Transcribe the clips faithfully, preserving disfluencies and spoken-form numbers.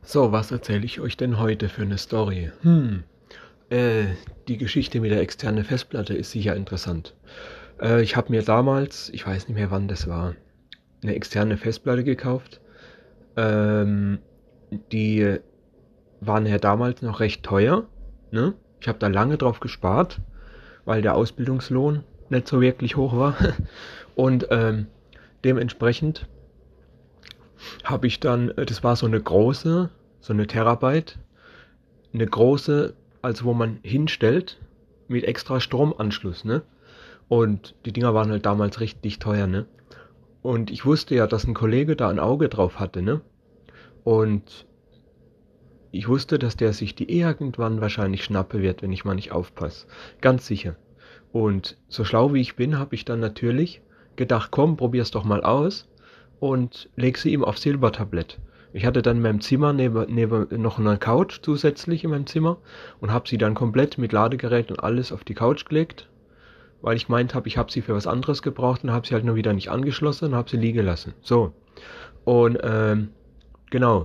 So, was erzähle ich euch denn heute für eine Story? Hm, äh, die Geschichte mit der externen Festplatte ist sicher interessant. Äh, ich habe mir damals, ich weiß nicht mehr wann das war, eine externe Festplatte gekauft. Ähm, die waren ja damals noch recht teuer, ne? Ich habe da lange drauf gespart, weil der Ausbildungslohn nicht so wirklich hoch war. Und ähm, dementsprechend habe ich dann, äh, das war so eine große, so eine Terabyte, eine große, also wo man hinstellt, mit extra Stromanschluss, ne? Und die Dinger waren halt damals richtig teuer, ne? Und ich wusste ja, dass ein Kollege da ein Auge drauf hatte, ne? Und ich wusste, dass der sich die irgendwann wahrscheinlich schnappen wird, wenn ich mal nicht aufpasse. Ganz sicher. Und so schlau wie ich bin, habe ich dann natürlich gedacht, komm, probier's doch mal aus und leg sie ihm auf Silbertablett. Ich hatte dann in meinem Zimmer neben, neben noch eine Couch zusätzlich in meinem Zimmer und habe sie dann komplett mit Ladegerät und alles auf die Couch gelegt, weil ich meint habe, ich habe sie für was anderes gebraucht und habe sie halt nur wieder nicht angeschlossen und habe sie liegen lassen. So. Und ähm, genau,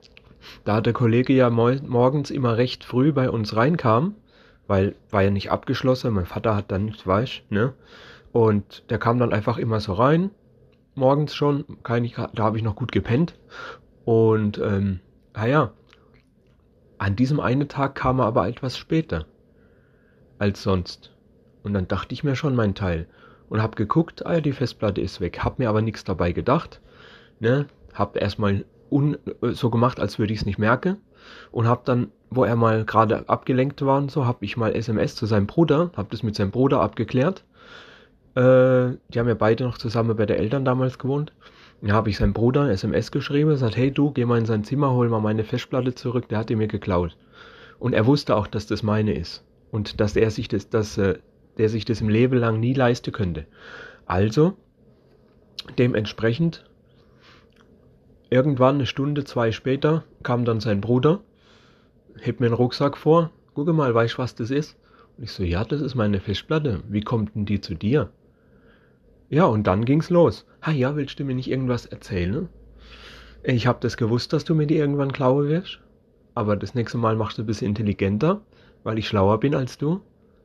da der Kollege ja morgens immer recht früh bei uns reinkam, weil war ja nicht abgeschlossen, mein Vater hat dann nicht weiß, ne? Und der kam dann einfach immer so rein, morgens schon, kein, da habe ich noch gut gepennt. Und ähm, naja, an diesem einen Tag kam er aber etwas später als sonst. Und dann dachte ich mir schon mein Teil und hab geguckt, ah ja, die Festplatte ist weg, hab mir aber nichts dabei gedacht, ne? Hab erstmal un so gemacht, als würde ich es nicht merken und hab dann, wo er mal gerade abgelenkt war und so, hab ich mal S M S zu seinem Bruder, hab das mit seinem Bruder abgeklärt. Äh, die haben ja beide noch zusammen bei den Eltern damals gewohnt. Da habe ich seinem Bruder S M S geschrieben, sagt, hey du, geh mal in sein Zimmer, hol mal meine Festplatte zurück, der hat die mir geklaut. Und er wusste auch, dass das meine ist und dass er sich das, dass äh, der sich das im Leben lang nie leisten könnte. Also, dementsprechend, irgendwann eine Stunde, zwei später, kam dann sein Bruder, hebt mir einen Rucksack vor, guck mal, weißt du, was das ist? Und ich so, ja, das ist meine Festplatte. Wie kommt denn die zu dir? Ja, und dann ging's los. Ha ja, willst du mir nicht irgendwas erzählen? Ich hab das gewusst, dass du mir die irgendwann klauen wirst. Aber das nächste Mal machst du ein bisschen intelligenter, weil ich schlauer bin als du.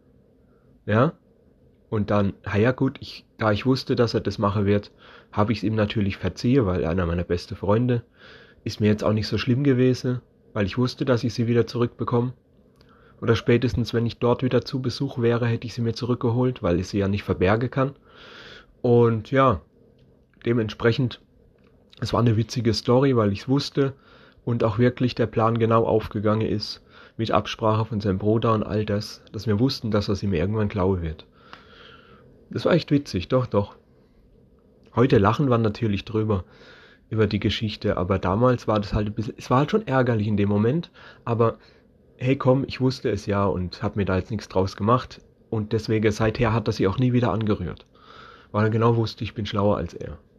Ja? Und dann, ha ja gut, ich, da ich wusste, dass er das machen wird, habe ich es ihm natürlich verziehen, weil einer meiner besten Freunde ist mir jetzt auch nicht so schlimm gewesen, weil ich wusste, dass ich sie wieder zurückbekomme. Oder spätestens, wenn ich dort wieder zu Besuch wäre, hätte ich sie mir zurückgeholt, weil ich sie ja nicht verbergen kann. Und ja, dementsprechend, es war eine witzige Story, weil ich es wusste und auch wirklich der Plan genau aufgegangen ist, mit Absprache von seinem Bruder und all das, dass wir wussten, dass er sie mir irgendwann klauen wird. Das war echt witzig, doch, doch. Heute lachen wir natürlich drüber, über die Geschichte, aber damals war das halt ein bisschen, es war halt schon ärgerlich in dem Moment, aber hey komm, ich wusste es ja und hab mir da jetzt nichts draus gemacht und deswegen seither hat er sie auch nie wieder angerührt, weil er genau wusste, ich bin schlauer als er.